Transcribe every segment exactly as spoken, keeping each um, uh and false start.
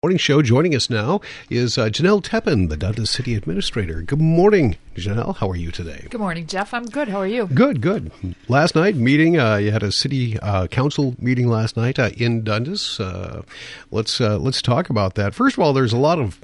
Morning show. Joining us now is uh, Janelle Teppan, the Dundas City Administrator. Good morning, Janelle. How are you today? Good morning, Jeff. I'm good. How are you? Good, good. Last night, meeting, uh, you had a city uh, council meeting last night uh, in Dundas. Uh, let's uh, let's talk about that. First of all, there's a lot of,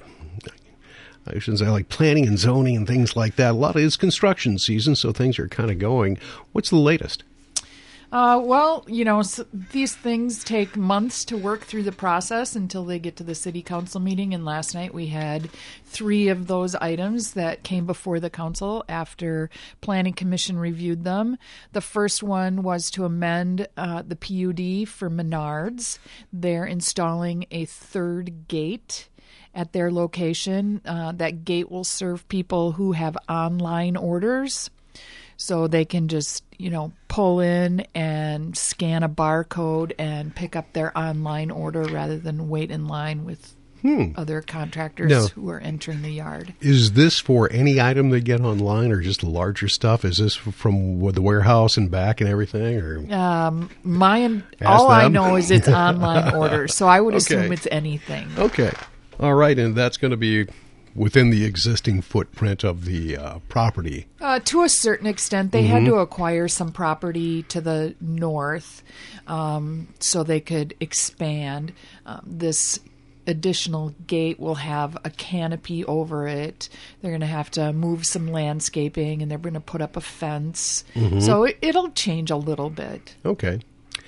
I shouldn't say like planning and zoning and things like that. A lot of it's construction season, so things are kind of going. What's the latest? Uh, well, you know, s these things take months to work through the process until they get to the city council meeting. And last night we had three of those items that came before the council after Planning Commission reviewed them. The first one was to amend uh, the P U D for Menards. They're installing a third gate at their location. Uh, that gate will serve people who have online orders. So they can just, you know, pull in and scan a barcode and pick up their online order rather than wait in line with hmm. other contractors now, who are entering the yard. Is this for any item they get online or just larger stuff? Is this from the warehouse and back and everything? Or um, my all them? I know is it's online orders, so I would okay. assume it's anything. Okay. All right, and that's going to be within the existing footprint of the uh, property? Uh, to a certain extent. They mm-hmm. had to acquire some property to the north um, so they could expand. Um, this additional gate will have a canopy over it. They're going to have to move some landscaping, and they're going to put up a fence. Mm-hmm. So it, it'll change a little bit. Okay.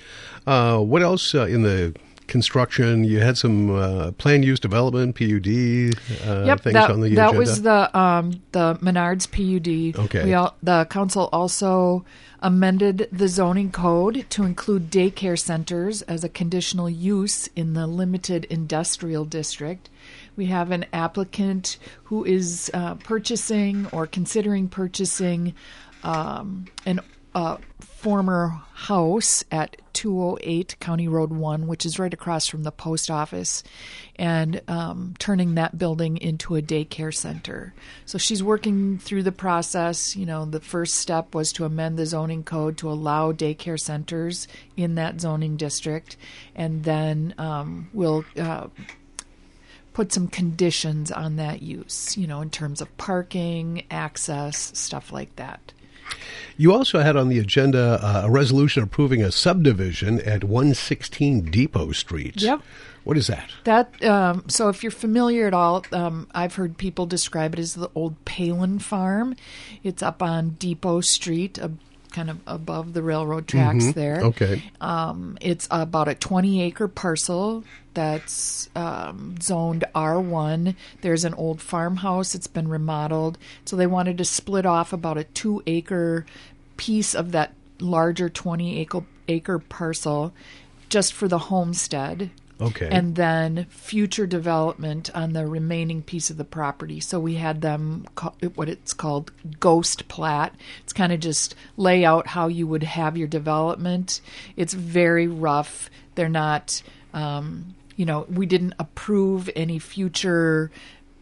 Uh, what else uh, in the construction? You had some uh, planned use development, P U D uh, yep, things that, on the that agenda? was the um, the Menards P U D. Okay. We all, the council also amended the zoning code to include daycare centers as a conditional use in the limited industrial district. We have an applicant who is uh, purchasing or considering purchasing um, an uh, former house at two oh eight County Road one, which is right across from the post office, and um, turning that building into a daycare center. So she's working through the process. You know, the first step was to amend the zoning code to allow daycare centers in that zoning district, and then um, we'll uh, put some conditions on that use, you know, in terms of parking, access, stuff like that. You also had on the agenda uh, a resolution approving a subdivision at one sixteen Depot Street. Yep. What is that? That um, so if you're familiar at all, um, I've heard people describe it as the old Palin Farm. It's up on Depot Street, uh, kind of above the railroad tracks mm-hmm. there. Okay. Um, it's about a twenty acre parcel that's um, zoned R one. There's an old farmhouse. It's been remodeled. So they wanted to split off about a two acre piece of that larger twenty acre, acre parcel just for the homestead. Okay. And then future development on the remaining piece of the property. So we had them call it what it's called ghost plat. It's kind of just lay out how you would have your development. It's very rough. They're not, um, you know, we didn't approve any future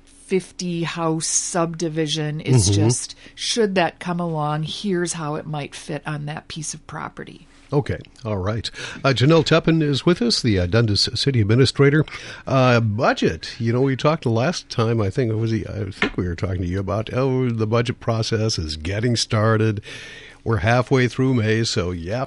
fifty house subdivision. It's mm-hmm. just, should that come along, here's how it might fit on that piece of property. Okay. All right. Uh, Janelle Teppan is with us, the uh, Dundas City Administrator. Uh, budget. You know, we talked the last time, I think it was, the, I think we were talking to you about, oh, the budget process is getting started. We're halfway through May, so yeah.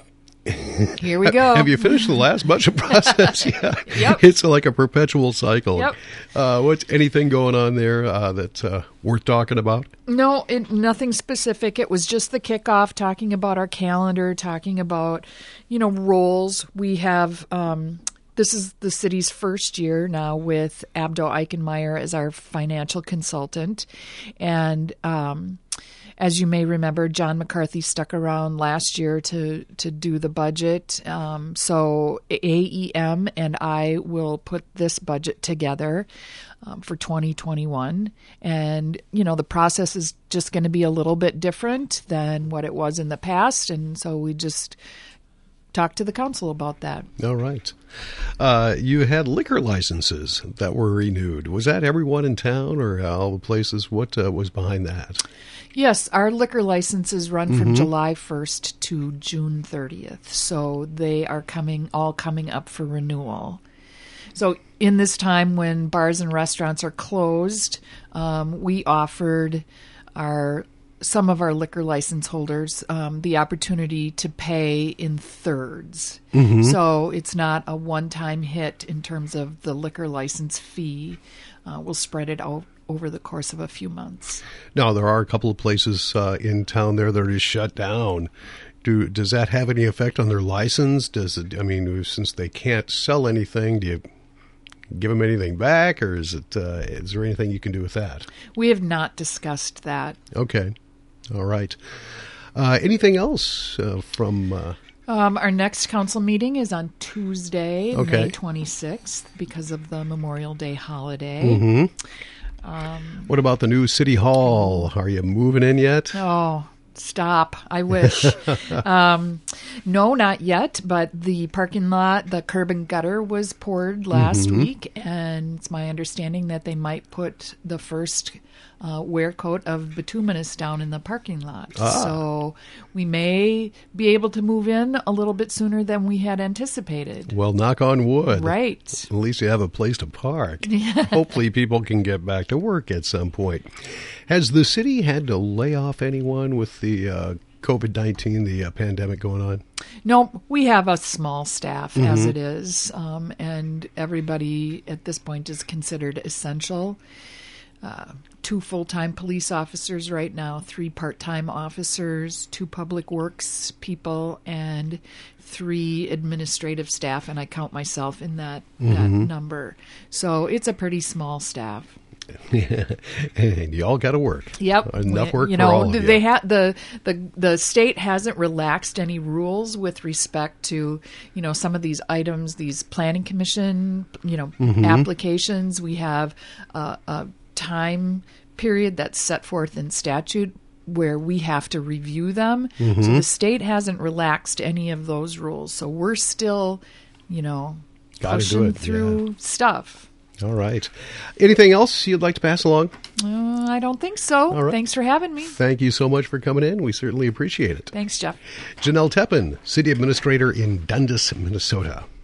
Here we go. Have you finished the last budget process? Yeah. Yep. It's like a perpetual cycle. Yep. Uh, what's anything going on there uh, that's uh, worth talking about? No, it, nothing specific. It was just the kickoff, talking about our calendar, talking about, you know, roles. We have, um, this is the city's first year now with Abdo Eichenmeyer as our financial consultant. And, um, as you may remember, John McCarthy stuck around last year to, to do the budget. Um, so A E M and I will put this budget together um, for twenty twenty-one. And, you know, the process is just going to be a little bit different than what it was in the past. And so we just talk to the council about that. All right. Uh, you had liquor licenses that were renewed. Was that everyone in town or all the places? What uh, was behind that? Yes, our liquor licenses run from mm-hmm. July first to June thirtieth. So they are coming all coming up for renewal. So in this time when bars and restaurants are closed, um, we offered our some of our liquor license holders um, the opportunity to pay in thirds. Mm-hmm. So it's not a one-time hit in terms of the liquor license fee. Uh, we'll spread it out over the course of a few months. Now, there are a couple of places uh, in town there that are just shut down. Do does that have any effect on their license? Does it? I mean, since they can't sell anything, do you give them anything back, or is it? Uh, is there anything you can do with that? We have not discussed that. Okay, all right. Uh, anything else uh, from? Uh, um, our next council meeting is on Tuesday, okay. May twenty-sixth, because of the Memorial Day holiday. Mm-hmm. Um, what about the new City Hall? Are you moving in yet? Oh. Stop. I wish. um, no, not yet, but the parking lot, the curb and gutter was poured last mm-hmm. week, and it's my understanding that they might put the first uh, wear coat of bituminous down in the parking lot. Ah. So we may be able to move in a little bit sooner than we had anticipated. Well, knock on wood. Right. At least you have a place to park. Hopefully people can get back to work at some point. Has the city had to lay off anyone with the uh, COVID nineteen, the uh, pandemic going on? No, we have a small staff mm-hmm. as it is, um, and everybody at this point is considered essential. Uh, two full-time police officers right now, three part-time officers, two public works people, and three administrative staff, and I count myself in that, mm-hmm. that number. So it's a pretty small staff. And you all got to work. Yep, enough work you for know, all of you. They ha- the the the state hasn't relaxed any rules with respect to, you know, some of these items, these planning commission, you know, mm-hmm. applications. We have uh, a time period that's set forth in statute where we have to review them. Mm-hmm. So the state hasn't relaxed any of those rules. So we're still, you know, Gotta pushing do it. through Yeah. stuff. All right. Anything else you'd like to pass along? Uh, I don't think so. All right. Thanks for having me. Thank you so much for coming in. We certainly appreciate it. Thanks, Jeff. Janelle Teppan, City Administrator in Dundas, Minnesota.